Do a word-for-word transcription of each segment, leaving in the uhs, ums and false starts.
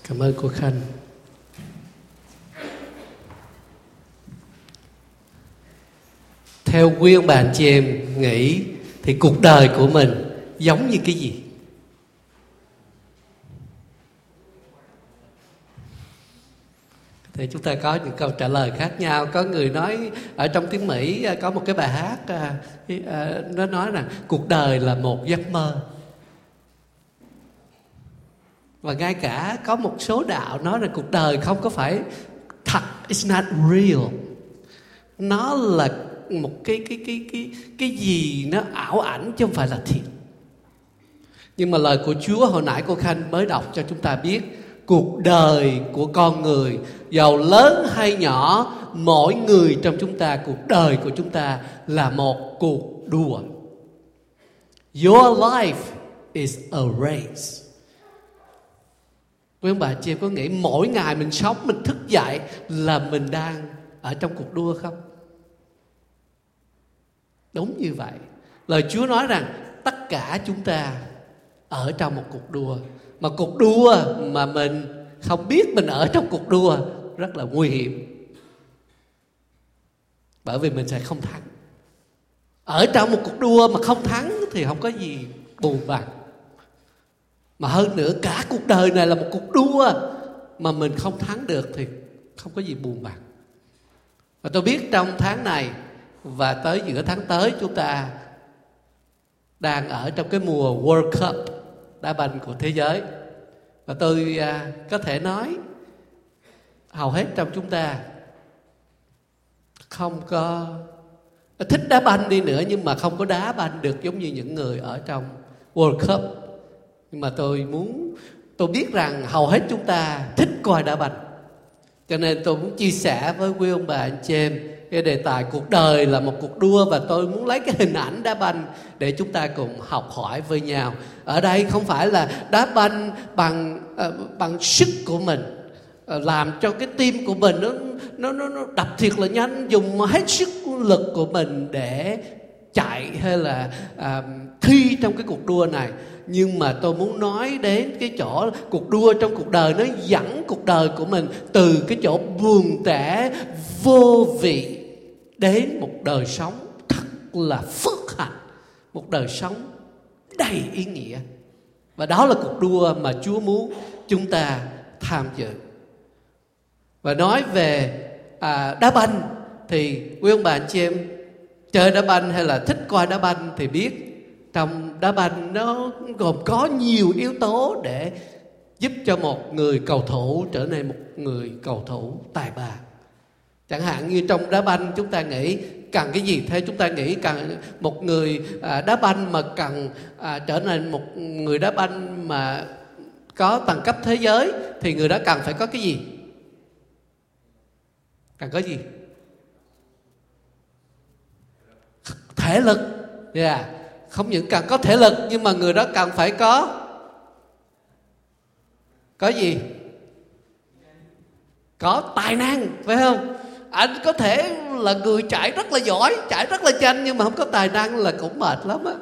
Cảm ơn cô Khanh. Theo quý ông bà anh chị em nghĩ thì cuộc đời của mình giống như cái gì? Thì chúng ta có những câu trả lời khác nhau. Có người nói ở trong tiếng Mỹ có một cái bài hát nó nói rằng cuộc đời là một giấc mơ. Và ngay cả có một số đạo nói rằng cuộc đời không có phải thật, it's not real. Nó là một cái cái cái cái cái gì nó ảo ảnh chứ không phải là thiệt. Nhưng mà lời của Chúa hồi nãy cô Khanh mới đọc cho chúng ta biết, cuộc đời của con người giàu lớn hay nhỏ, mỗi người trong chúng ta, cuộc đời của chúng ta là một cuộc đua. Your life is a race. Quý ông bà chị em có nghĩ mỗi ngày mình sống, mình thức dậy là mình đang ở trong cuộc đua không? Đúng như vậy. Lời Chúa nói rằng tất cả chúng ta ở trong một cuộc đua. Mà cuộc đua mà mình không biết mình ở trong cuộc đua rất là nguy hiểm. Bởi vì mình sẽ không thắng. Ở trong một cuộc đua mà không thắng thì không có gì buồn bằng. Mà hơn nữa cả cuộc đời này là một cuộc đua mà mình không thắng được thì không có gì buồn bằng. Và tôi biết trong tháng này và tới giữa tháng tới chúng ta đang ở trong cái mùa World Cup đá banh của thế giới. Và tôi à, có thể nói hầu hết trong chúng ta không có thích đá banh đi nữa, nhưng mà không có đá banh được giống như những người ở trong World Cup. Nhưng mà tôi muốn tôi biết rằng hầu hết chúng ta thích coi đá banh, cho nên tôi muốn chia sẻ với quý ông bà anh chị em cái đề tài cuộc đời là một cuộc đua. Và tôi muốn lấy cái hình ảnh đá banh để chúng ta cùng học hỏi với nhau. Ở đây không phải là đá banh bằng uh, bằng sức của mình, uh, làm cho cái tim của mình nó, nó, nó, nó đập thiệt là nhanh, dùng hết sức lực của mình để chạy hay là uh, thi trong cái cuộc đua này. Nhưng mà tôi muốn nói đến cái chỗ cuộc đua trong cuộc đời, nó dẫn cuộc đời của mình từ cái chỗ buồn tẻ vô vị đến một đời sống thật là phước hạnh, một đời sống đầy ý nghĩa. Và đó là cuộc đua mà Chúa muốn chúng ta tham dự. Và nói về à, đá banh thì quý ông bà anh chị em chơi đá banh hay là thích coi đá banh thì biết trong đá banh nó gồm có nhiều yếu tố để giúp cho một người cầu thủ trở nên một người cầu thủ tài ba. Chẳng hạn như trong đá banh chúng ta nghĩ cần cái gì? Theo chúng ta nghĩ cần một người à, đá banh mà cần à, trở nên một người đá banh mà có tầng cấp thế giới thì người đó cần phải có cái gì? Cần có gì? Thể lực. Yeah. Không những cần có thể lực nhưng mà người đó cần phải có Có gì? Có tài năng, phải không? Anh có thể là người chạy rất là giỏi, chạy rất là nhanh, nhưng mà không có tài năng là cũng mệt lắm á.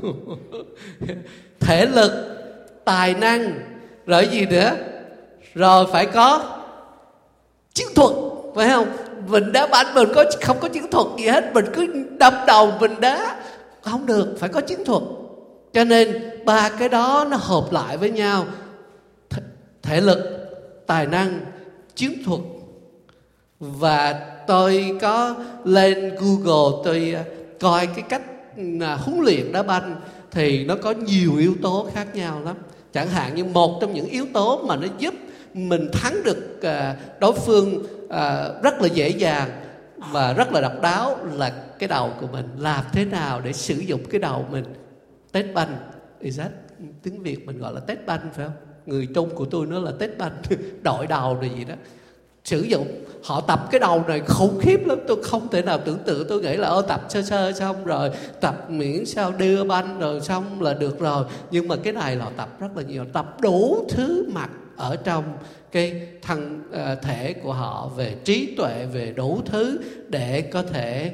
Thể lực, tài năng, rồi gì nữa? Rồi phải có chiến thuật, phải không? Mình đá banh mình có không có chiến thuật gì hết, mình cứ đâm đầu mình đá không được, phải có chiến thuật. Cho nên ba cái đó nó hợp lại với nhau: thể lực, tài năng, chiến thuật. Và tôi có lên Google tôi coi cái cách huấn luyện đá banh thì nó có nhiều yếu tố khác nhau lắm. Chẳng hạn như một trong những yếu tố mà nó giúp mình thắng được đối phương rất là dễ dàng và rất là độc đáo là cái đầu của mình. Làm thế nào để sử dụng cái đầu mình? Tết banh, is that, tiếng Việt mình gọi là tết banh phải không? Người Trung của tôi nó là tết banh, đội đầu rồi gì đó. Sử dụng, họ tập cái đầu này khủng khiếp lắm. Tôi không thể nào tưởng tượng, tôi nghĩ là ô tập sơ sơ xong rồi, tập miễn sao đưa banh rồi xong là được rồi. Nhưng mà cái này là họ tập rất là nhiều, tập đủ thứ mặt ở trong cái thân uh, thể của họ, về trí tuệ, về đủ thứ để có thể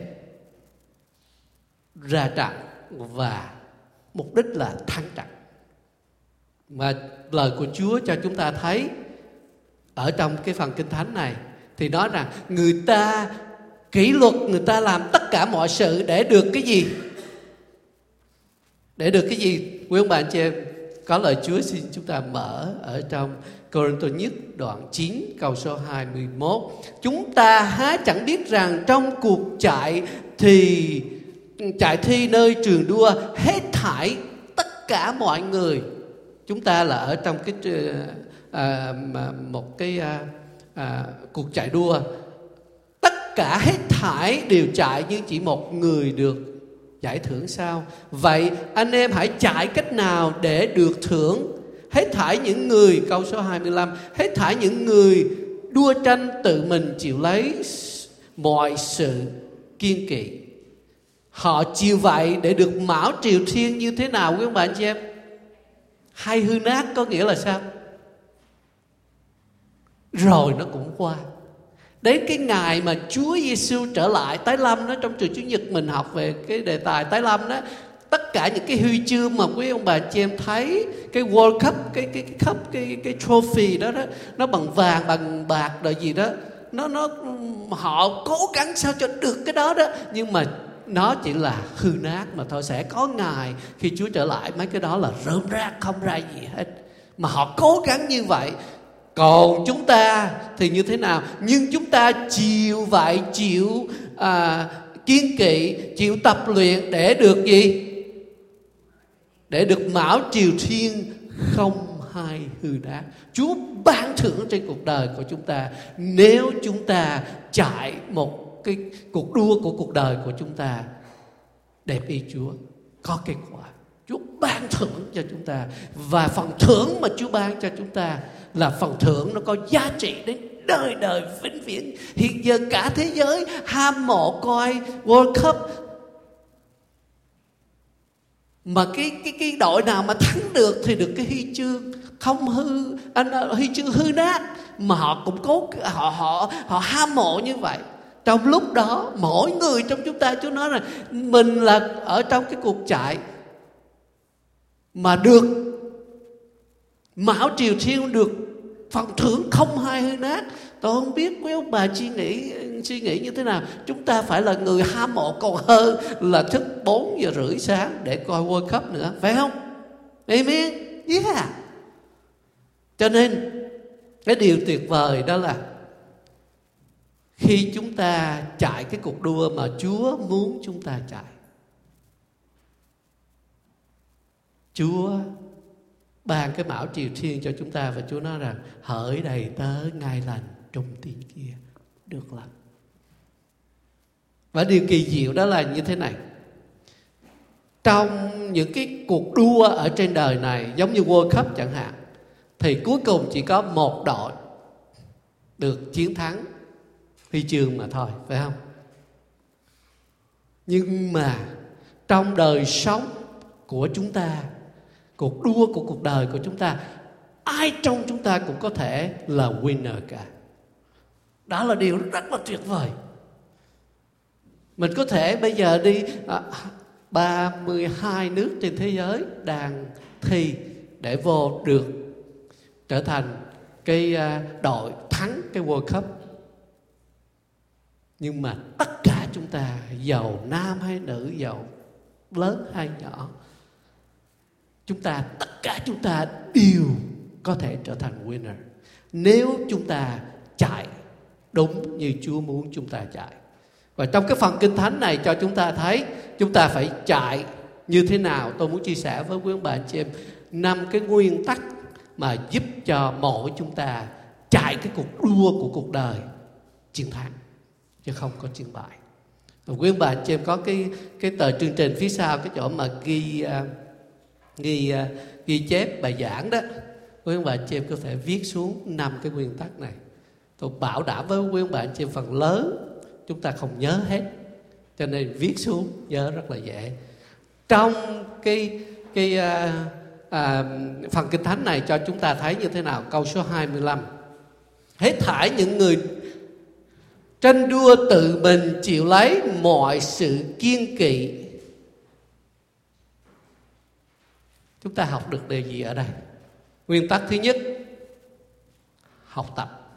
ra trận và mục đích là thắng trận. Mà lời của Chúa cho chúng ta thấy ở trong cái phần Kinh Thánh này thì nói rằng người ta kỷ luật, người ta làm tất cả mọi sự để được cái gì? Để được cái gì? Quý ông bà anh chị em, có lời Chúa xin chúng ta mở ở trong Cô-rinh-tô nhất đoạn chín câu số hai mươi mốt. Chúng ta há chẳng biết rằng trong cuộc chạy thì chạy thi nơi trường đua, hết thảy tất cả mọi người, chúng ta là ở trong cái à, một cái à, à, cuộc chạy đua, tất cả hết thảy đều chạy nhưng chỉ một người được giải thưởng sao? Vậy anh em hãy chạy cách nào để được thưởng? Hết thảy những người, câu số hai mươi lăm, hết thảy những người đua tranh tự mình chịu lấy mọi sự kiên kỵ. Họ chịu vậy để được mão triều thiên như thế nào quý ông bà anh chị em? Hay hư nát có nghĩa là sao? Rồi nó cũng qua. Đến cái ngày mà Chúa Giêsu trở lại tái lâm đó, trong trường Chủ nhật mình học về cái đề tài tái lâm đó, tất cả những cái huy chương mà quý ông bà chị em thấy, cái World Cup, cái cái cái cup, cái cái trophy đó đó, nó bằng vàng, bằng bạc rồi gì đó, nó nó họ cố gắng sao cho được cái đó đó, nhưng mà nó chỉ là hư nát mà thôi. Sẽ có ngày khi Chúa trở lại mấy cái đó là rơm rác không ra gì hết, mà họ cố gắng như vậy. Còn chúng ta thì như thế nào? Nhưng chúng ta chịu vậy, chịu à, kiên kỵ, chịu tập luyện để được gì? Để được mão triều thiên không hai hư nát. Chúa ban thưởng trên cuộc đời của chúng ta nếu chúng ta chạy một cái cuộc đua của cuộc đời của chúng ta đẹp ý Chúa, có kết quả. Chúa ban thưởng cho chúng ta, và phần thưởng mà Chúa ban cho chúng ta là phần thưởng nó có giá trị đến đời đời vĩnh viễn. Hiện giờ cả thế giới ham mộ coi World Cup, mà cái cái cái đội nào mà thắng được thì được cái huy chương không hư, anh huy chương hư nát, mà họ cũng cố họ họ họ ham mộ như vậy. Trong lúc đó mỗi người trong chúng ta, Chúa nói là mình là ở trong cái cuộc chạy mà được mão triều thiên, được phần thưởng không hai hư nát. Tôi không biết quý ông bà suy nghĩ suy nghĩ như thế nào. Chúng ta phải là người ham mộ còn hơn là thức bốn giờ rưỡi sáng để coi World Cup nữa, phải không? Amen. Yeah. Cho nên cái điều tuyệt vời đó là khi chúng ta chạy cái cuộc đua mà Chúa muốn chúng ta chạy, Chúa ban cái mão triều thiên cho chúng ta, và Chúa nói rằng hỡi đầy tớ ngai lành trung tín kia, được lắm. Và điều kỳ diệu đó là như thế này. Trong những cái cuộc đua ở trên đời này, giống như World Cup chẳng hạn, thì cuối cùng chỉ có một đội được chiến thắng huy chương mà thôi, phải không? Nhưng mà trong đời sống của chúng ta, cuộc đua của cuộc đời của chúng ta, ai trong chúng ta cũng có thể là winner cả. Đó là điều rất là tuyệt vời. Mình có thể bây giờ đi à, ba mươi hai nước trên thế giới đang thi để vô được trở thành cái đội thắng cái World Cup. Nhưng mà tất cả chúng ta, giàu nam hay nữ, giàu lớn hay nhỏ, chúng ta, tất cả chúng ta đều có thể trở thành winner nếu chúng ta chạy đúng như Chúa muốn chúng ta chạy. Và trong cái phần Kinh Thánh này cho chúng ta thấy chúng ta phải chạy như thế nào. Tôi muốn chia sẻ với quý ông bà anh chị em năm cái nguyên tắc mà giúp cho mỗi chúng ta chạy cái cuộc đua của cuộc đời chiến thắng, chứ không có chiến bại. Và quý ông bà anh chị em có cái cái tờ chương trình phía sau, cái chỗ mà ghi uh, ghi uh, ghi chép bài giảng đó, quý ông bà anh chị em có thể viết xuống năm cái nguyên tắc này. Tôi bảo đảm với quý ông bà anh chị em phần lớn chúng ta không nhớ hết, cho nên viết xuống nhớ rất là dễ. Trong cái cái uh, uh, phần Kinh Thánh này cho chúng ta thấy như thế nào. Câu số hai mươi lăm: hết thảy những người tranh đua tự mình chịu lấy mọi sự kiên kỵ. Chúng ta học được điều gì ở đây? Nguyên tắc thứ nhất, học tập.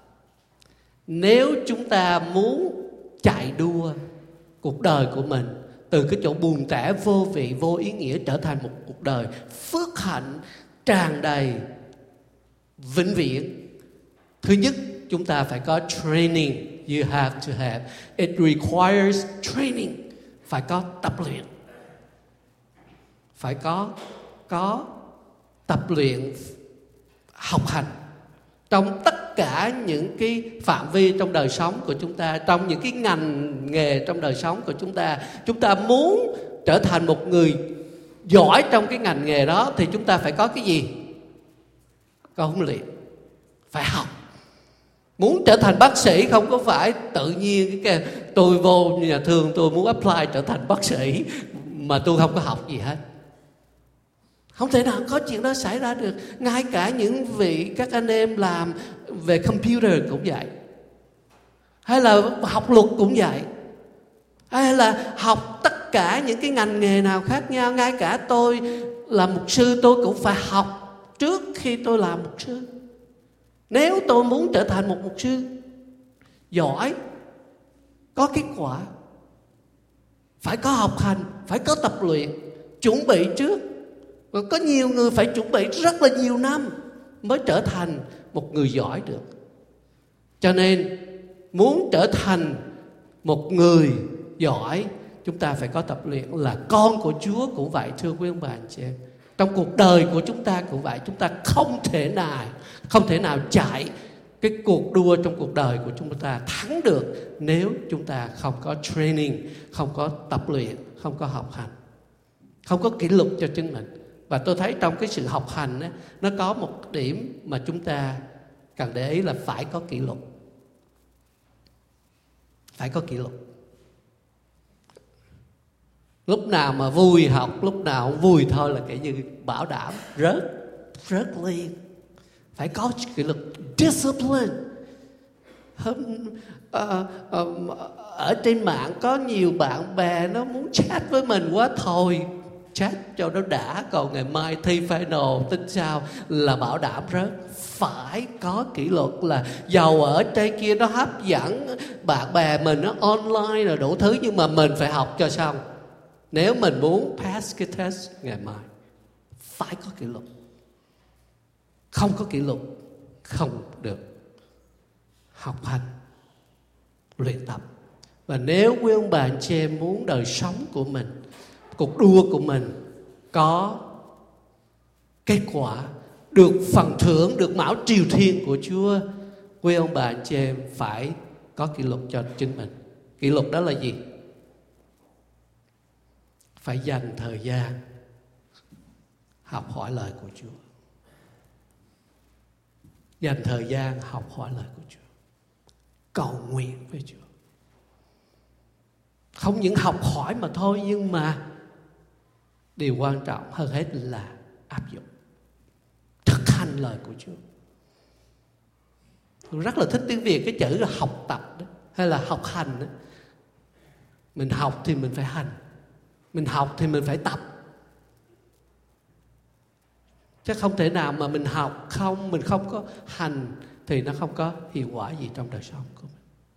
Nếu chúng ta muốn chạy đua cuộc đời của mình từ cái chỗ buồn tẻ vô vị vô ý nghĩa trở thành một cuộc đời phước hạnh tràn đầy vĩnh viễn, thứ nhất chúng ta phải có training. You have to have. It requires training. Phải có tập luyện. Phải có có tập luyện, học hành trong tất cả những cái phạm vi trong đời sống của chúng ta, trong những cái ngành nghề trong đời sống của chúng ta. Chúng ta muốn trở thành một người giỏi trong cái ngành nghề đó thì chúng ta phải có cái gì? Có huấn luyện, phải học. Muốn trở thành bác sĩ không có phải tự nhiên cái tôi vô nhà thương tôi muốn apply trở thành bác sĩ mà tôi không có học gì hết. Không thể nào có chuyện đó xảy ra được. Ngay cả những vị các anh em làm về computer cũng vậy, hay là học luật cũng vậy, hay là học tất cả những cái ngành nghề nào khác nhau. Ngay cả tôi là mục sư tôi cũng phải học trước khi tôi làm mục sư. Nếu tôi muốn trở thành một mục sư giỏi, có kết quả, phải có học hành, phải có tập luyện, chuẩn bị trước. Và có nhiều người phải chuẩn bị rất là nhiều năm mới trở thành một người giỏi được. Cho nên muốn trở thành một người giỏi, chúng ta phải có tập luyện. Là con của Chúa cũng vậy, thưa quý ông bà anh chị em. Trong cuộc đời của chúng ta cũng vậy. Chúng ta không thể nào Không thể nào chạy cái cuộc đua trong cuộc đời của chúng ta thắng được nếu chúng ta không có training, không có tập luyện, không có học hành, không có kỷ luật cho chính mình. Và tôi thấy trong cái sự học hành ấy, nó có một điểm mà chúng ta cần để ý là phải có kỷ luật. Phải có kỷ luật. Lúc nào mà vui học, lúc nào không vui thôi là kiểu như bảo đảm rớt, rớt liền. Phải có kỷ luật, discipline. Hôm, uh, uh, ở trên mạng có nhiều bạn bè nó muốn chat với mình quá, thôi chat cho nó đã, còn ngày mai thi final tính sao là bảo đảm rớt. Phải có kỷ luật, là giàu ở trên kia nó hấp dẫn, bạn bè mình nó online là đủ thứ, nhưng mà mình phải học cho xong. Nếu mình muốn pass cái test ngày mai, phải có kỷ luật. Không có kỷ luật không được. Học hành, luyện tập. Và nếu quý ông bà anh chị em muốn đời sống của mình, cuộc đua của mình có kết quả, được phần thưởng, được mão triều thiên của Chúa, quý ông bà anh chị em phải có kỷ luật cho chính mình. Kỷ luật đó là gì? Phải dành thời gian học hỏi lời của Chúa. Dành thời gian học hỏi lời của Chúa, cầu nguyện với Chúa. Không những học hỏi mà thôi, nhưng mà điều quan trọng hơn hết là áp dụng, thực hành lời của Chúa. Tôi rất là thích tiếng Việt cái chữ là học tập đó, hay là học hành đó. Mình học thì mình phải hành, mình học thì mình phải tập. Chứ không thể nào mà mình học không, mình không có hành thì nó không có hiệu quả gì trong đời sống của mình.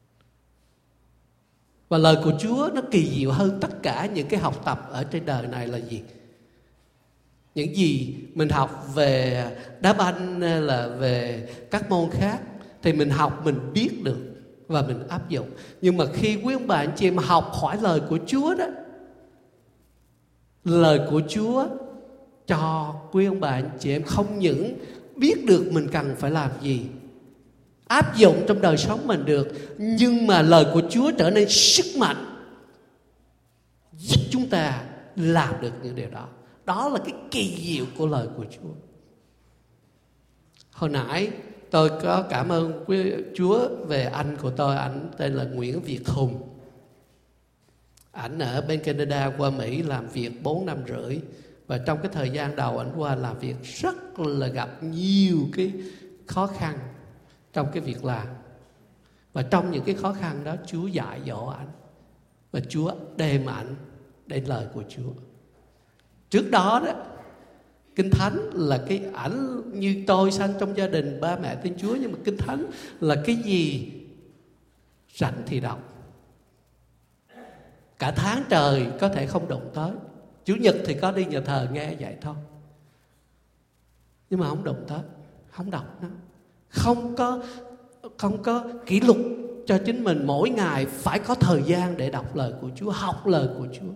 Và lời của Chúa nó kỳ diệu hơn tất cả những cái học tập ở trên đời này là gì? Những gì mình học về đá banh hay là về các môn khác thì mình học, mình biết được và mình áp dụng. Nhưng mà khi quý ông bà anh chị em học hỏi lời của Chúa đó, lời của Chúa cho quý ông bà anh chị em không những biết được mình cần phải làm gì, áp dụng trong đời sống mình được, nhưng mà lời của Chúa trở nên sức mạnh, giúp chúng ta làm được những điều đó. Đó là cái kỳ diệu của lời của Chúa. Hồi nãy tôi có cảm ơn quý Chúa về anh của tôi, anh tên là Nguyễn Việt Hùng. Ảnh ở bên Canada qua Mỹ làm việc bốn năm rưỡi. Và trong cái thời gian đầu ảnh qua làm việc rất là gặp nhiều cái khó khăn trong cái việc làm. Và trong những cái khó khăn đó Chúa dạy dỗ ảnh, và Chúa đem ảnh đến lời của Chúa. Trước đó đó, Kinh Thánh là cái ảnh như tôi sanh trong gia đình ba mẹ tin Chúa, nhưng mà Kinh Thánh là cái gì rảnh thì đọc. Cả tháng trời có thể không đụng tới. Chủ nhật thì có đi nhà thờ nghe vậy thôi, nhưng mà không đụng tới, không đọc nó. Không có Không có kỷ luật cho chính mình mỗi ngày phải có thời gian để đọc lời của Chúa, học lời của Chúa.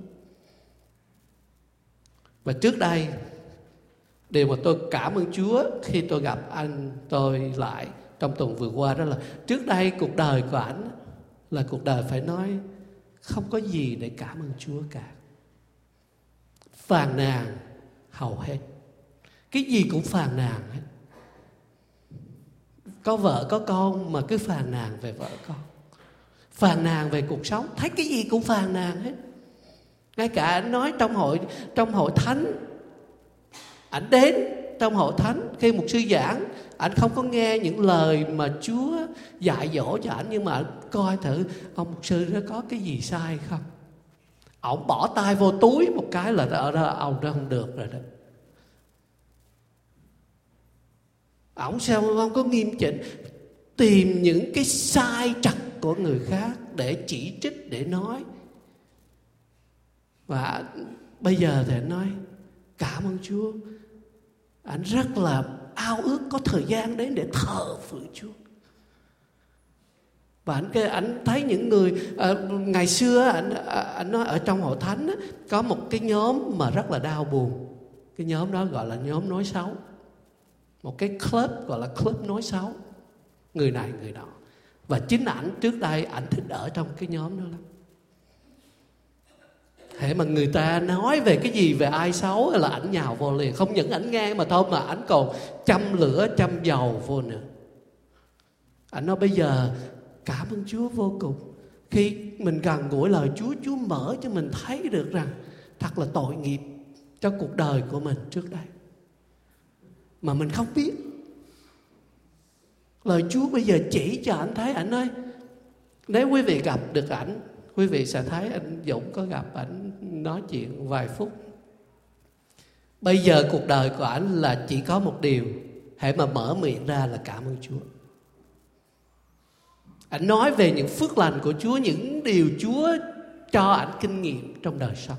Và trước đây, điều mà tôi cảm ơn Chúa khi tôi gặp anh tôi lại trong tuần vừa qua, đó là trước đây cuộc đời của ảnh là cuộc đời phải nói không có gì để cảm ơn Chúa cả. Phàn nàn hầu hết, cái gì cũng phàn nàn hết. Có vợ có con mà cứ phàn nàn về vợ con, phàn nàn về cuộc sống, thấy cái gì cũng phàn nàn hết. Ngay cả anh nói trong hội trong hội thánh, ảnh đến trong hội thánh khi mục sư giảng, ảnh không có nghe những lời mà Chúa dạy dỗ cho ảnh, nhưng mà ảnh coi thử ông mục sư đó có cái gì sai không. Ổng bỏ tay vô túi một cái là ở đó ông đó không được rồi đó. Ổng sao không có nghiêm chỉnh, tìm những cái sai trật của người khác để chỉ trích, để nói. Và bây giờ thì anh nói cảm ơn Chúa, anh rất là ao ước có thời gian đến để thờ phượng Chúa. Và anh, anh thấy những người à, ngày xưa anh, anh nói ở trong hội thánh á, có một cái nhóm mà rất là đau buồn. Cái nhóm đó gọi là nhóm nói xấu. Một cái club gọi là club nói xấu, người này người nọ. Và chính ảnh trước đây ảnh thích ở trong cái nhóm đó lắm. Thế mà người ta nói về cái gì về ai xấu là ảnh nhào vô liền. Không những ảnh nghe mà thôi, mà ảnh còn châm lửa châm dầu vô nữa. Ảnh nói bây giờ cảm ơn Chúa vô cùng, khi mình gần gũi lời Chúa, Chúa mở cho mình thấy được rằng thật là tội nghiệp cho cuộc đời của mình trước đây mà mình không biết. Lời Chúa bây giờ chỉ cho ảnh thấy. Ảnh nói nếu quý vị gặp được ảnh, quý vị sẽ thấy anh Dũng có gặp ảnh nói chuyện vài phút. Bây giờ cuộc đời của ảnh là chỉ có một điều, hãy mà mở miệng ra là cảm ơn Chúa. Ảnh nói về những phước lành của Chúa, những điều Chúa cho ảnh kinh nghiệm trong đời sống.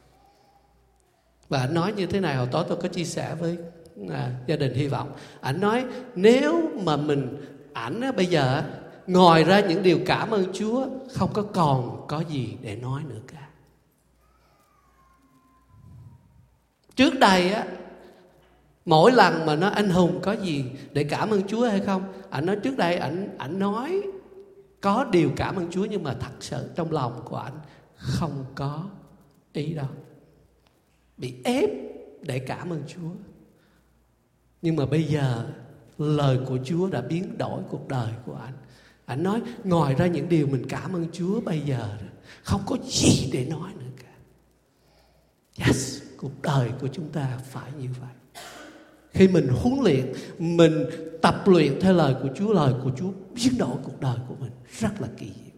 Và ảnh nói như thế này, hồi tối tôi có chia sẻ với à, gia đình Hy Vọng. Ảnh nói nếu mà mình, ảnh á, bây giờ ngoài ra những điều cảm ơn Chúa, không có còn có gì để nói nữa cả. Trước đây á, mỗi lần mà nói anh Hùng có gì để cảm ơn Chúa hay không, ảnh nói trước đây ảnh ảnh nói có điều cảm ơn Chúa, nhưng mà thật sự trong lòng của ảnh không có ý đó, bị ép để cảm ơn Chúa. Nhưng mà bây giờ lời của Chúa đã biến đổi cuộc đời của anh. Anh nói ngoài ra những điều mình cảm ơn Chúa, bây giờ không có gì để nói nữa cả. Yes, cuộc đời của chúng ta phải như vậy. Khi mình huấn luyện, mình tập luyện theo lời của Chúa, lời của Chúa biến đổi cuộc đời của mình rất là kỳ diệu.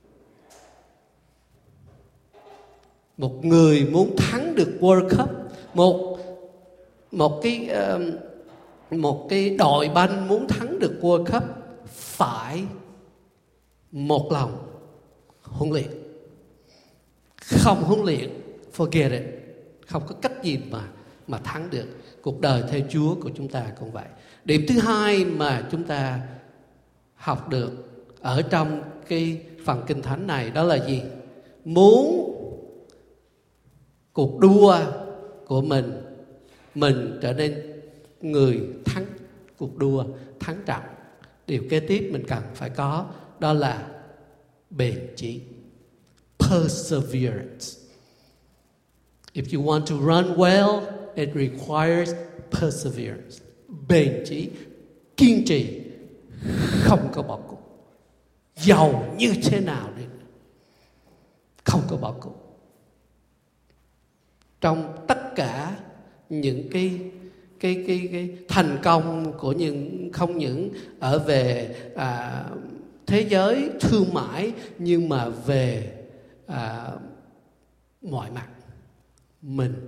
Một người muốn thắng được World Cup, một một cái uh, một cái đội banh muốn thắng được World Cup phải một lòng huấn luyện. Không huấn luyện, forget it. Không có cách gì mà mà thắng được. Cuộc đời theo Chúa của chúng ta cũng vậy. Điểm thứ hai mà chúng ta học được ở trong cái phần Kinh Thánh này đó là gì? Muốn cuộc đua của mình, mình trở nên người thắng cuộc đua, thắng trận, điều kế tiếp mình cần phải có đó là bền chí, perseverance. If you want to run well, it requires perseverance. Bền chí, kiên trì, không có bỏ cuộc. Giàu như thế nào đi, không có bỏ cuộc. Trong tất cả những cái cái cái cái thành công của những, không những ở về à, thế giới thương mại, nhưng mà về à, mọi mặt, mình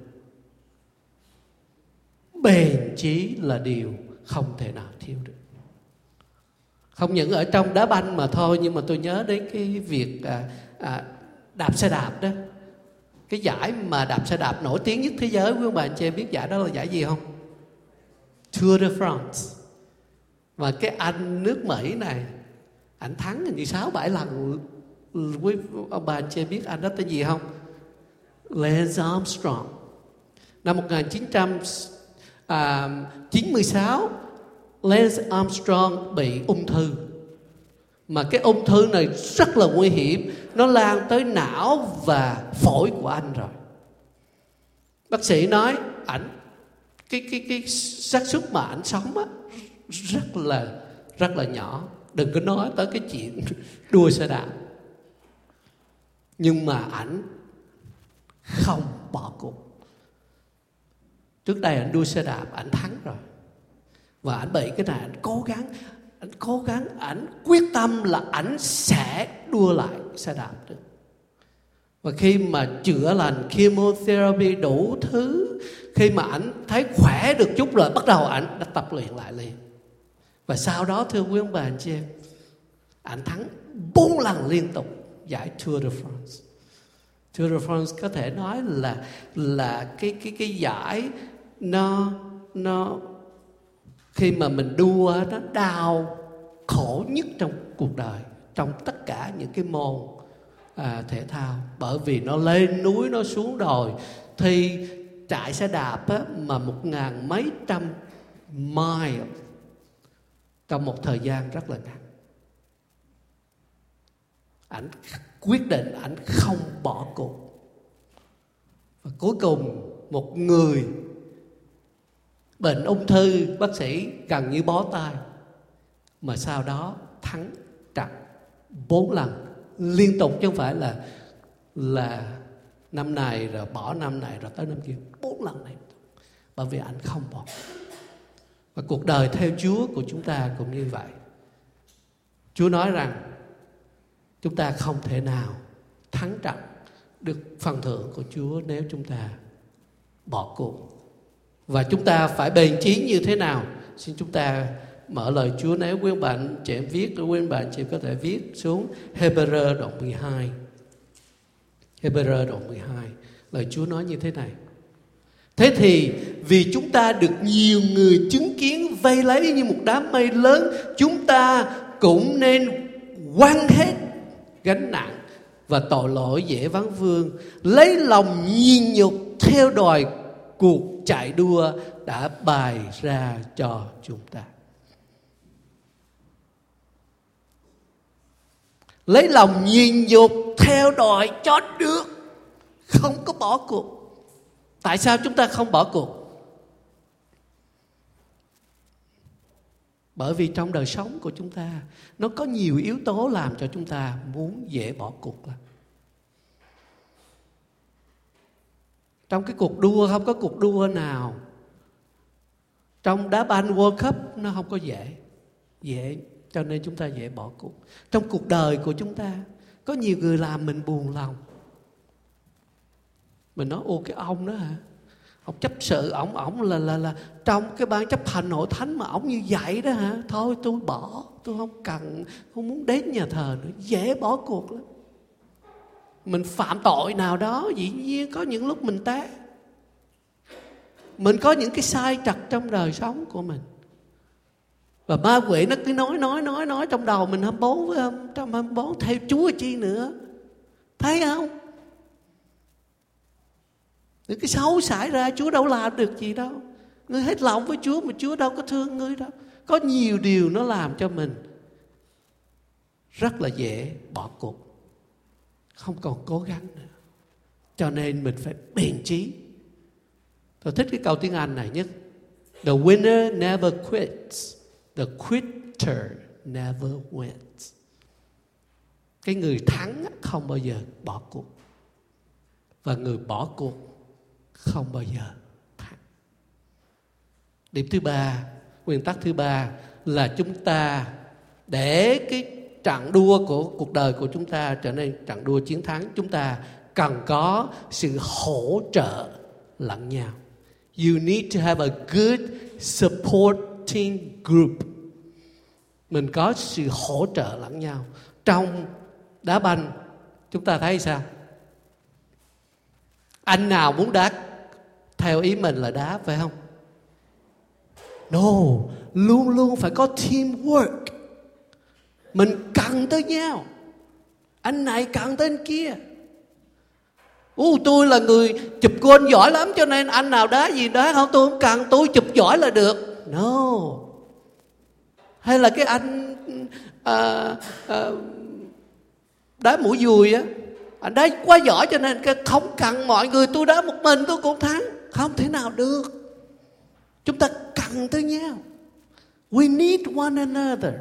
bền chí là điều không thể nào thiếu được. Không những ở trong đá banh mà thôi, nhưng mà tôi nhớ đến cái việc à, à, đạp xe đạp đó. Cái giải mà đạp xe đạp nổi tiếng nhất thế giới, quý ông bà anh chị em biết giải đó là giải gì không? Tour de France. Và cái anh nước Mỹ này, anh thắng hình như sáu bảy lần. Quý ông bà anh chị em biết anh đó tên gì không? Lance Armstrong. Năm một nghìn chín trăm chín mươi sáu, Lance Armstrong bị ung thư. Mà cái ung thư này rất là nguy hiểm, nó lan tới não và phổi của anh rồi. Bác sĩ nói ảnh cái cái cái xác suất mà ảnh sống á rất là rất là nhỏ. Đừng có nói tới cái chuyện đua xe đạp. Nhưng mà ảnh không bỏ cuộc. Trước đây ảnh đua xe đạp, ảnh thắng rồi. Và ảnh bị cái này, ảnh cố gắng, ảnh cố gắng, ảnh quyết tâm là ảnh sẽ đua lại xe đạp được. Và khi mà chữa lành chemotherapy đủ thứ, khi mà ảnh thấy khỏe được chút rồi, bắt đầu ảnh đã tập luyện lại liền. Và sau đó thưa quý ông bà anh chị em, ảnh thắng bốn lần liên tục giải Tour de France. Tour de France có thể nói là là cái cái cái giải nó nó khi mà mình đua nó đau khổ nhất trong cuộc đời, trong tất cả những cái môn à, thể thao. Bởi vì nó lên núi, nó xuống đồi. Thì chạy xe đạp á, mà một ngàn mấy trăm mile trong một thời gian rất là ngắn. Ảnh quyết định ảnh không bỏ cuộc. Và cuối cùng một người bệnh ung thư, bác sĩ gần như bó tay, mà sau đó thắng trận bốn lần liên tục, chứ không phải là là năm này rồi bỏ năm này rồi tới năm kia, bốn lần này. Bởi vì anh không bỏ. Và cuộc đời theo Chúa của chúng ta cũng như vậy. Chúa nói rằng chúng ta không thể nào thắng trận được phần thưởng của Chúa nếu chúng ta bỏ cuộc. Và chúng ta phải bền chí như thế nào? Xin chúng ta mở lời Chúa. Nếu quý bạn chị em viết, quý bạn chị em có thể viết xuống Hebrew đoạn mười hai. Hebrew đoạn mười hai. Lời Chúa nói như thế này: thế thì vì chúng ta được nhiều người chứng kiến vây lấy như một đám mây lớn, chúng ta cũng nên quăng hết gánh nặng và tội lỗi dễ vắng vương, lấy lòng nhịn nhục theo đòi cuộc chạy đua đã bày ra cho chúng ta. Lấy lòng nhịn nhục theo đòi cho được, không có bỏ cuộc. Tại sao chúng ta không bỏ cuộc? Bởi vì trong đời sống của chúng ta nó có nhiều yếu tố làm cho chúng ta muốn dễ bỏ cuộc lắm. Trong cái cuộc đua không có cuộc đua nào, trong đá banh World Cup nó không có dễ dễ cho nên chúng ta dễ bỏ cuộc. Trong cuộc đời của chúng ta có nhiều người làm mình buồn lòng. Mình nói ô cái ông đó hả, ông chấp sự, ổng ổng là là là trong cái ban chấp hành hội thánh mà ổng như vậy đó hả, thôi tôi bỏ, tôi không cần, không muốn đến nhà thờ nữa. Dễ bỏ cuộc lắm. Mình phạm tội nào đó, dĩ nhiên có những lúc mình té, mình có những cái sai trật trong đời sống của mình, và ma quỷ nó cứ nói nói nói nói trong đầu mình hăm bố với hăm trong hăm bố theo Chúa chi nữa, thấy không? Những cái xấu xảy ra Chúa đâu làm được gì đâu. Ngươi hết lòng với Chúa mà Chúa đâu có thương ngươi đâu. Có nhiều điều nó làm cho mình rất là dễ bỏ cuộc, không còn cố gắng nữa. Cho nên mình phải bền chí. Tôi thích cái câu tiếng Anh này nhất: The winner never quits, the quitter never wins. Cái người thắng không bao giờ bỏ cuộc, và người bỏ cuộc không bao giờ thắng. Điểm thứ ba, nguyên tắc thứ ba là chúng ta để cái trận đua của cuộc đời của chúng ta trở nên trận đua chiến thắng, chúng ta cần có sự hỗ trợ lẫn nhau. You need to have a good supporting group. Mình có sự hỗ trợ lẫn nhau. Trong đá banh chúng ta thấy sao? Anh nào muốn đá theo ý mình là đá, phải không? No, luôn luôn phải có teamwork. Mình cần tới nhau. Anh này cần tới anh kia. Ú, tôi là người chụp gôn giỏi lắm cho nên anh nào đá gì đá không, tôi không cần, tôi chụp giỏi là được. No. Hay là cái anh à, à, đá mũi dùi á, anh đá quá giỏi cho nên không cần mọi người, tôi đá một mình tôi cũng thắng. Không thể nào được. Chúng ta cần tới nhau. We need one another.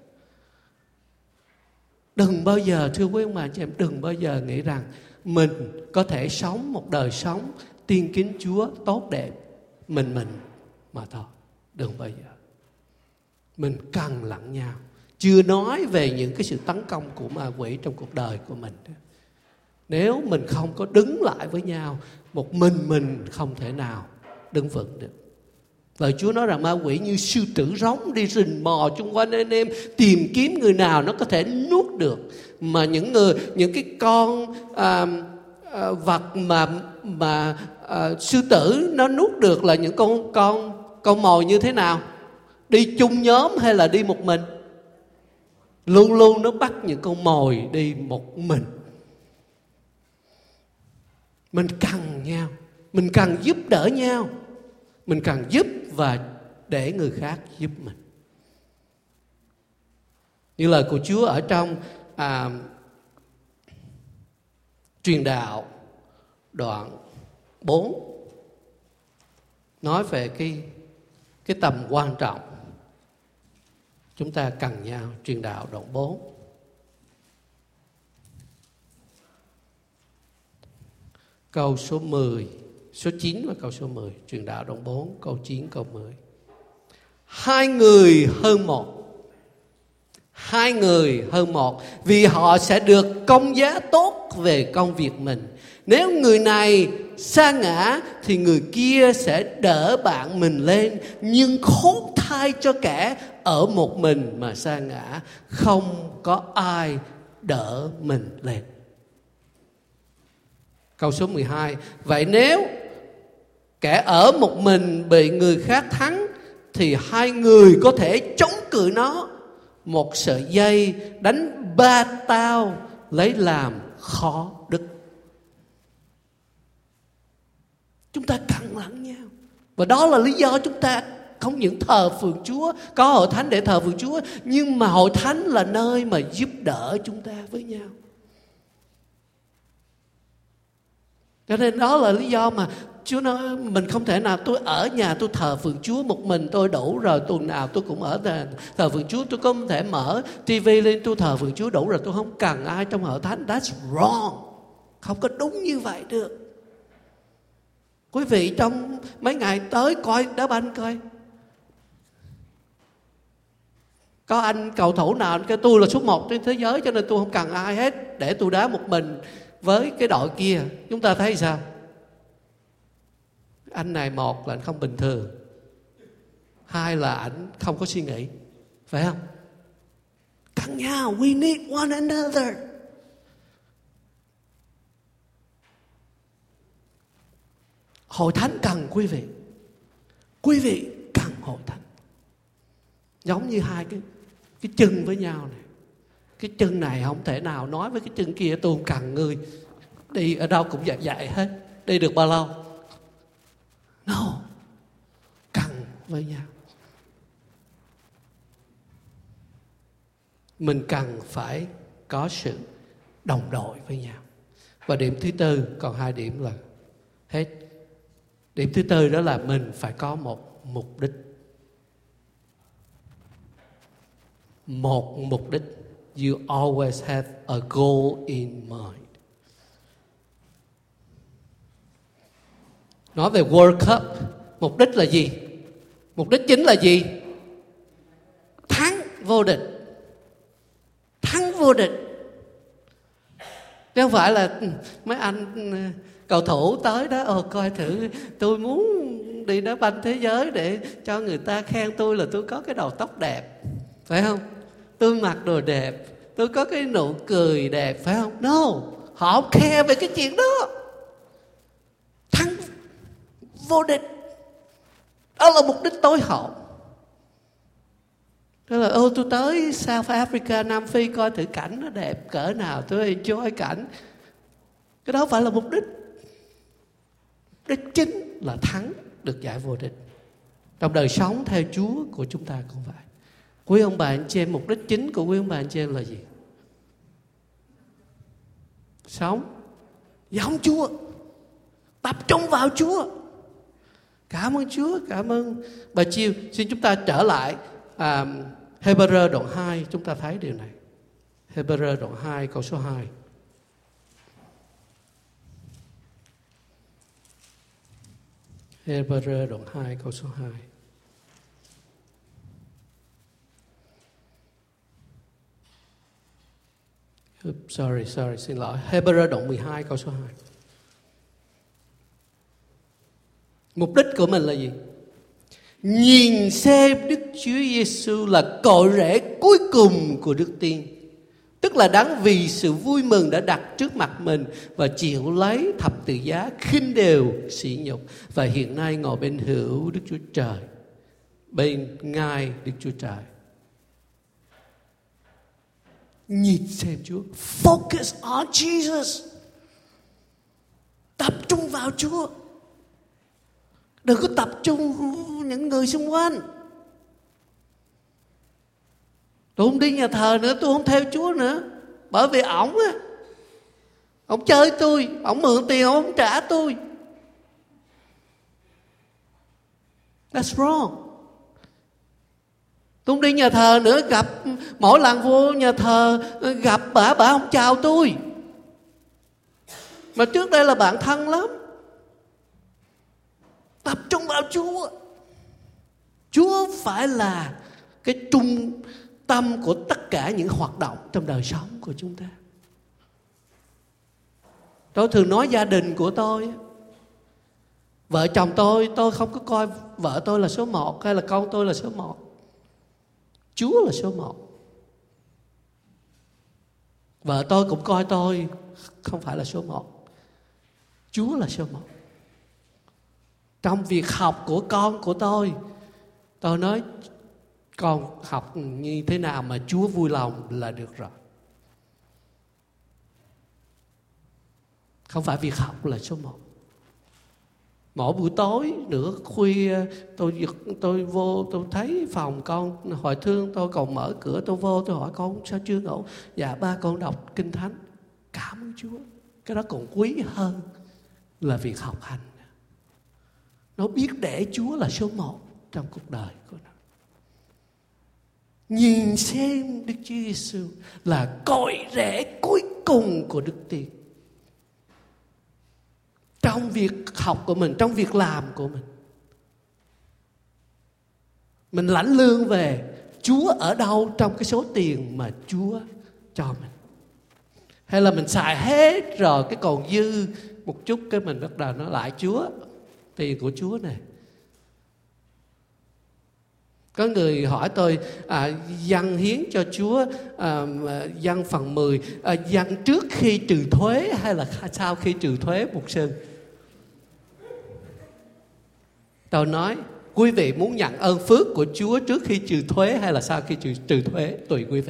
Đừng bao giờ, thưa quý ông bà chị em, đừng bao giờ nghĩ rằng mình có thể sống một đời sống tiên kính Chúa tốt đẹp mình mình mà thôi. Đừng bao giờ. Mình cần lẫn nhau. Chưa nói về những cái sự tấn công của ma quỷ trong cuộc đời của mình. Nếu mình không có đứng lại với nhau, một mình mình không thể nào đứng vững được. Lời Chúa nói rằng ma quỷ như sư tử rống đi rình mò chung quanh anh em, tìm kiếm người nào nó có thể nuốt được. Mà những người, những cái con à, à, vật mà mà à, sư tử nó nuốt được là những con con con mồi như thế nào? Đi chung nhóm hay là đi một mình? Luôn luôn nó bắt những con mồi đi một mình. Mình cần nhau, mình cần giúp đỡ nhau, mình cần giúp và để người khác giúp mình. Như lời của Chúa ở trong à, truyền đạo đoạn bốn nói về cái cái tầm quan trọng chúng ta cần nhau. Truyền đạo đoạn bốn câu số mười, số chín và câu số mười. Truyền đạo đoạn bốn câu chín câu mười. Hai người hơn một. Hai người hơn một, vì họ sẽ được công giá tốt về công việc mình. Nếu người này sa ngã thì người kia sẽ đỡ bạn mình lên. Nhưng khốn thay cho kẻ ở một mình mà sa ngã, không có ai đỡ mình lên. Câu số mười hai. Vậy nếu kẻ ở một mình bị người khác thắng thì hai người có thể chống cự nó. Một sợi dây đánh ba tao lấy làm khó đứt. Chúng ta cần lẫn nhau. Và đó là lý do chúng ta không những thờ phượng Chúa, có hội thánh để thờ phượng Chúa, nhưng mà hội thánh là nơi mà giúp đỡ chúng ta với nhau. Cho nên đó là lý do mà Chúa nói mình không thể nào tôi ở nhà tôi thờ phượng Chúa một mình tôi đủ rồi, tuần nào tôi cũng ở thờ phượng Chúa, tôi không thể mở tivi lên tôi thờ phượng Chúa đủ rồi, tôi không cần ai trong hội thánh. That's wrong. Không có đúng như vậy được. Quý vị trong mấy ngày tới coi đá banh coi. Có anh cầu thủ nào cái tôi là số một trên thế giới cho nên tôi không cần ai hết, để tôi đá một mình với cái đội kia. Chúng ta thấy sao? Anh này một là anh không bình thường, hai là anh không có suy nghĩ, phải không? Cần nhau. We need one another. Hội thánh cần quý vị. Quý vị cần hội thánh. Giống như hai cái cái chân với nhau này. Cái chân này không thể nào nói với cái chân kia tôi không cần ngươi. Đi ở đâu cũng dạy dạy hết. Đi được bao lâu? No. Cần với nhau. Mình cần phải có sự đồng đội với nhau. Và điểm thứ tư, còn hai điểm là hết. Điểm thứ tư đó là mình phải có một mục đích. Một mục đích. You always have a goal in mind. Nói về World Cup, mục đích là gì? Mục đích chính là gì? Thắng vô địch. Thắng vô địch. Chứ không phải là mấy anh cầu thủ tới đó, ồ coi thử tôi muốn đi đá banh thế giới để cho người ta khen tôi là tôi có cái đầu tóc đẹp. Phải không? tôi mặc đồ đẹp, tôi có cái nụ cười đẹp, phải không? No, họ không care về cái chuyện đó. Thắng vô địch, đó là mục đích tối hậu. Đó là ô tôi tới South Africa, Nam Phi coi thử cảnh nó đẹp cỡ nào, tôi enjoy cảnh. Cái đó phải là mục đích. Mục đích chính là thắng được giải vô địch. Trong đời sống theo Chúa của chúng ta cũng vậy. Quý ông bà anh chị em, mục đích chính của quý ông bà anh chị em là gì? Sống giống Chúa, tập trung vào Chúa. Cảm ơn Chúa, cảm ơn bà Chiêu. Xin chúng ta trở lại à, Hebrew đoạn hai, chúng ta thấy điều này. Hebrew đoạn hai câu số hai. Hebrew đoạn hai câu số hai. Sorry, sorry, xin lỗi. Hebrew đoạn mười hai câu số hai. Mục đích của mình là gì? Nhìn xem Đức Chúa Giêsu là cội rễ cuối cùng của đức tin, tức là đáng vì sự vui mừng đã đặt trước mặt mình và chịu lấy thập tự giá khinh đều sỉ nhục, và hiện nay ngồi bên hữu Đức Chúa Trời, bên ngai Đức Chúa Trời. Nhìn xem Chúa, focus on Jesus, tập trung vào Chúa. Đừng có tập trung những người xung quanh. Tôi không đi nhà thờ nữa, tôi không theo Chúa nữa, bởi vì ổng á, ổng chơi tôi, ổng mượn tiền, ổng không trả tôi. That's wrong. Tôi không đi nhà thờ nữa, gặp mỗi lần vô nhà thờ gặp bà, bà không chào tôi. Mà trước đây là bạn thân lắm. Tập trung vào Chúa. Chúa phải là cái trung tâm của tất cả những hoạt động trong đời sống của chúng ta. Tôi thường nói gia đình của tôi, vợ chồng tôi, tôi không có coi vợ tôi là số một hay là con tôi là số một. Chúa là số một. Vợ tôi cũng coi tôi không phải là số một. Chúa là số một. Trong việc học của con của tôi, tôi nói con học như thế nào mà Chúa vui lòng là được rồi. Không phải việc học là số một. Mỗi buổi tối nửa khuya tôi tôi vô, tôi thấy phòng con hồi thương, tôi còn mở cửa, tôi vô, tôi hỏi con sao chưa ngủ. Dạ ba con đọc Kinh Thánh. Cảm ơn Chúa. Cái đó còn quý hơn là việc học hành. Nó biết để Chúa là số một trong cuộc đời của nó. Nhìn xem Đức Chúa Giêsu là cội rễ cuối cùng của đức tin. Trong việc học của mình, trong việc làm của mình. Mình lãnh lương về, Chúa ở đâu trong cái số tiền mà Chúa cho mình? Hay là mình xài hết rồi, cái còn dư một chút, cái mình bắt đầu nói lại Chúa, tiền của Chúa này. Có người hỏi tôi à, dâng hiến cho Chúa à, dâng phần mười à, dâng trước khi trừ thuế hay là sau khi trừ thuế mục sư? Tôi nói quý vị muốn nhận ơn phước của Chúa trước khi trừ thuế hay là sau khi trừ, trừ thuế, tùy quý vị.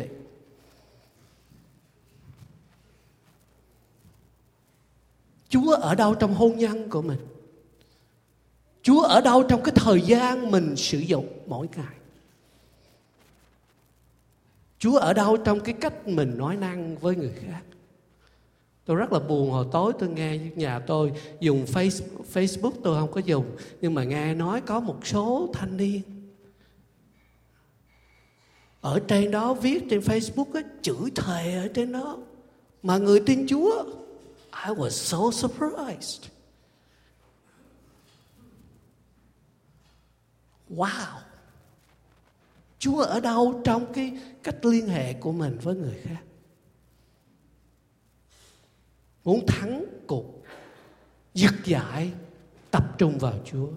Chúa ở đâu trong hôn nhân của mình? Chúa ở đâu trong cái thời gian mình sử dụng mỗi ngày? Chúa ở đâu trong cái cách mình nói năng với người khác? Tôi rất là buồn, hồi tối tôi nghe nhà tôi dùng Facebook, tôi không có dùng, nhưng mà nghe nói có một số thanh niên ở trên đó viết trên Facebook á, chửi thề ở trên đó, mà người tin Chúa. I was so surprised. Wow. Chúa ở đâu trong cái cách liên hệ của mình với người khác? Muốn thắng cuộc, giật giải, tập trung vào Chúa.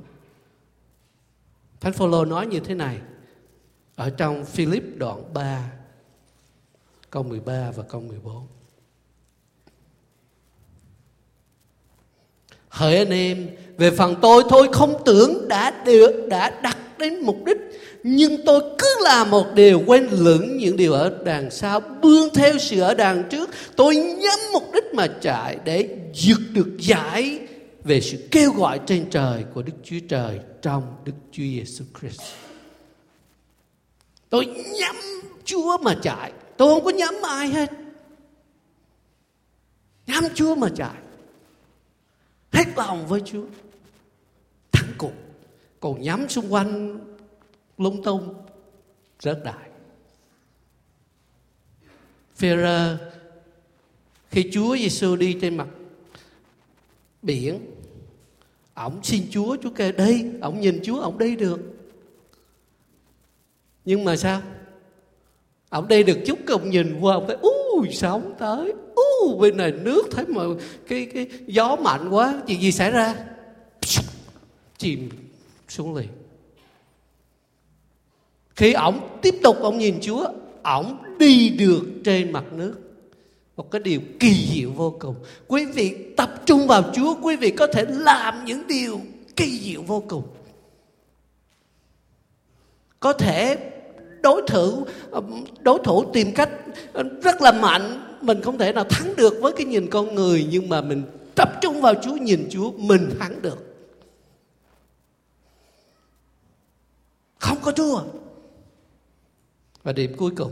Thánh Phaolô nói như thế này ở trong Philip đoạn ba câu mười ba và câu mười bốn. Hỡi anh em, về phần tôi tôi không tưởng đã được đã đặt đến mục đích, nhưng tôi cứ làm một điều, quên lửng những điều ở đằng sau, bươn theo sự ở đằng trước. Tôi nhắm mục đích mà chạy để giật được giải về sự kêu gọi trên trời của Đức Chúa Trời trong Đức Chúa Giêsu Christ. Tôi nhắm Chúa mà chạy, tôi không có nhắm ai hết. Nhắm Chúa mà chạy, hết lòng với Chúa, thắng cuộc. Còn nhắm xung quanh lung tung, rớt đại. Phêrô khi Chúa Giêsu đi trên mặt biển, ổng xin Chúa, Chúa kêu đi, ổng nhìn Chúa, ổng đi được. Nhưng mà sao? Ổng đi được chút, ổng nhìn qua, ổng thấy ui sóng tới, ui bên này nước, thấy mà cái cái gió mạnh quá, chuyện gì xảy ra? Chìm xuống liền. Khi ổng tiếp tục ổng nhìn Chúa, ổng đi được trên mặt nước. Một cái điều kỳ diệu vô cùng. Quý vị tập trung vào Chúa, quý vị có thể làm những điều kỳ diệu vô cùng. Có thể đối thủ đối thủ tìm cách rất là mạnh, mình không thể nào thắng được với cái nhìn con người, nhưng mà mình tập trung vào Chúa, nhìn Chúa, mình thắng được. Không có thua. Và điểm cuối cùng,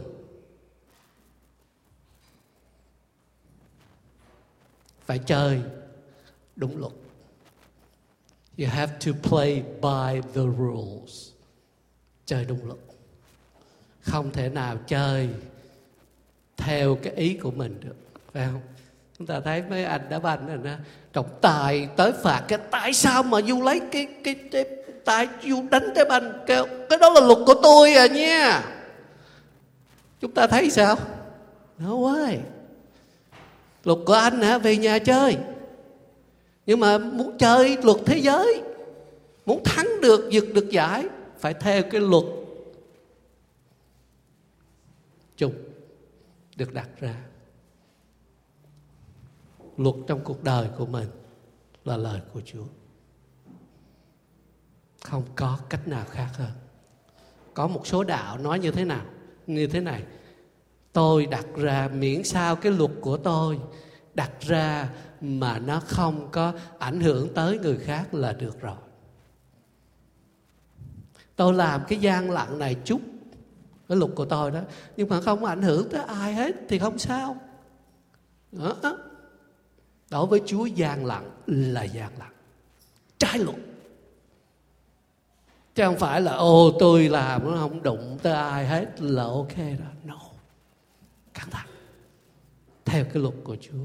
phải chơi đúng luật. You have to play by the rules. Chơi đúng luật. Không thể nào chơi theo cái ý của mình được, phải không? Chúng ta thấy mấy anh đá banh này nè, trọng tài tới phạt cái tại sao mà Du lấy cái cái cái tại Du đánh trái banh, kêu cái đó là luật của tôi à nha. Chúng ta thấy sao? No way. Luật của anh hả? Về nhà chơi. Nhưng mà muốn chơi luật thế giới, muốn thắng được, giật được giải, phải theo cái luật chung được đặt ra. Luật trong cuộc đời của mình là lời của Chúa. Không có cách nào khác hơn. Có một số đạo nói như thế nào? Như thế này: tôi đặt ra miễn sao cái luật của tôi đặt ra mà nó không có ảnh hưởng tới người khác là được rồi. Tôi làm cái gian lận này chút, cái luật của tôi đó, nhưng mà không ảnh hưởng tới ai hết thì không sao. Đó. Đối với Chúa, gian lận là gian lận, trái luật. Chứ không phải là ô tôi làm nó không đụng tới ai hết là ok đó. No. Cẩn thận. Theo cái luật của Chúa.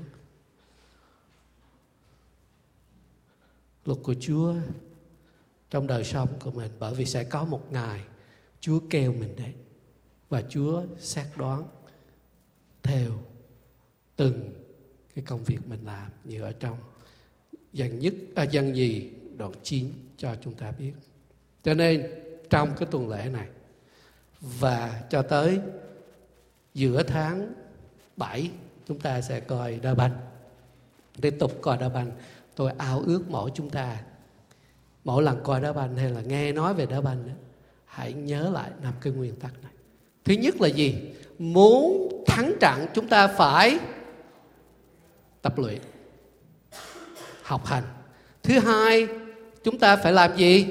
Luật của Chúa trong đời sống của mình. Bởi vì sẽ có một ngày Chúa kêu mình đến, và Chúa xét đoán theo từng cái công việc mình làm, như ở trong Dân nhất à, Dân nhì đoạn chín cho chúng ta biết. Cho nên trong cái tuần lễ này và cho tới giữa tháng bảy, chúng ta sẽ coi đá banh. Tiếp tục coi đá banh. Tôi ao ước mỗi chúng ta, mỗi lần coi đá banh hay là nghe nói về đá banh đó, hãy nhớ lại năm cái nguyên tắc này. Thứ nhất là gì? Muốn thắng trận chúng ta phải tập luyện, học hành. Thứ hai, chúng ta phải làm gì?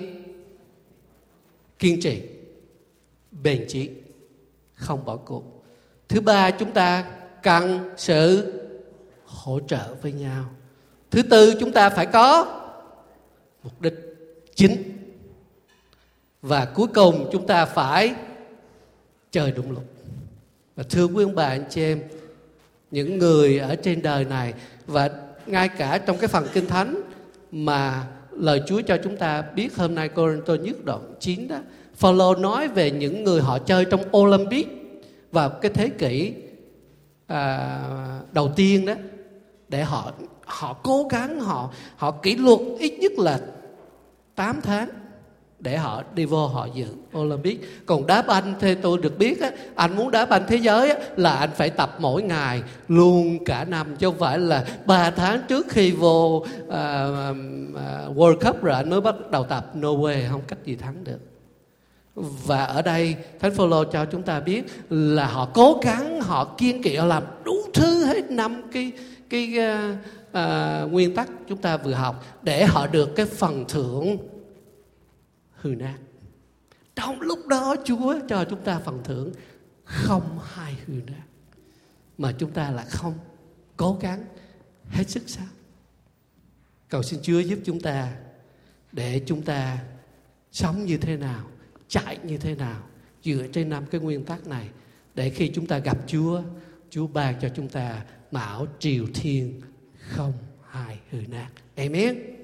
Kiên trì, bền chí, không bỏ cuộc. Thứ ba, chúng ta cần sự hỗ trợ với nhau. Thứ tư, chúng ta phải có mục đích chính. Và cuối cùng, chúng ta phải chơi đúng luật. Và thưa quý ông bà anh chị em, những người ở trên đời này, và ngay cả trong cái phần Kinh Thánh mà lời Chúa cho chúng ta biết hôm nay, Cô-rinh-tô nhất đoạn chín đó, Phao-lô nói về những người họ chơi trong Olympic vào cái thế kỷ à, đầu tiên đó, để họ họ cố gắng, họ họ kỷ luật ít nhất là tám tháng để họ đi vô họ dự Olympic. Còn đá banh thì tôi được biết á, anh muốn đá banh thế giới á, là anh phải tập mỗi ngày luôn cả năm, chứ không phải là ba tháng trước khi vô uh, uh, World Cup rồi anh mới bắt đầu tập. No way, không cách gì thắng được. Và ở đây Thánh Phaolô cho chúng ta biết là họ cố gắng, họ kiên trì, họ làm đủ thứ hết năm cái cái uh, uh, nguyên tắc chúng ta vừa học để họ được cái phần thưởng hư nát. Trong lúc đó Chúa cho chúng ta phần thưởng không hai hư nát, mà chúng ta là không cố gắng hết sức sao. Cầu xin Chúa giúp chúng ta để chúng ta sống như thế nào, chạy như thế nào dựa trên năm cái nguyên tắc này, để khi chúng ta gặp Chúa, Chúa ban cho chúng ta mão triều thiên không hai hư nát. Amen.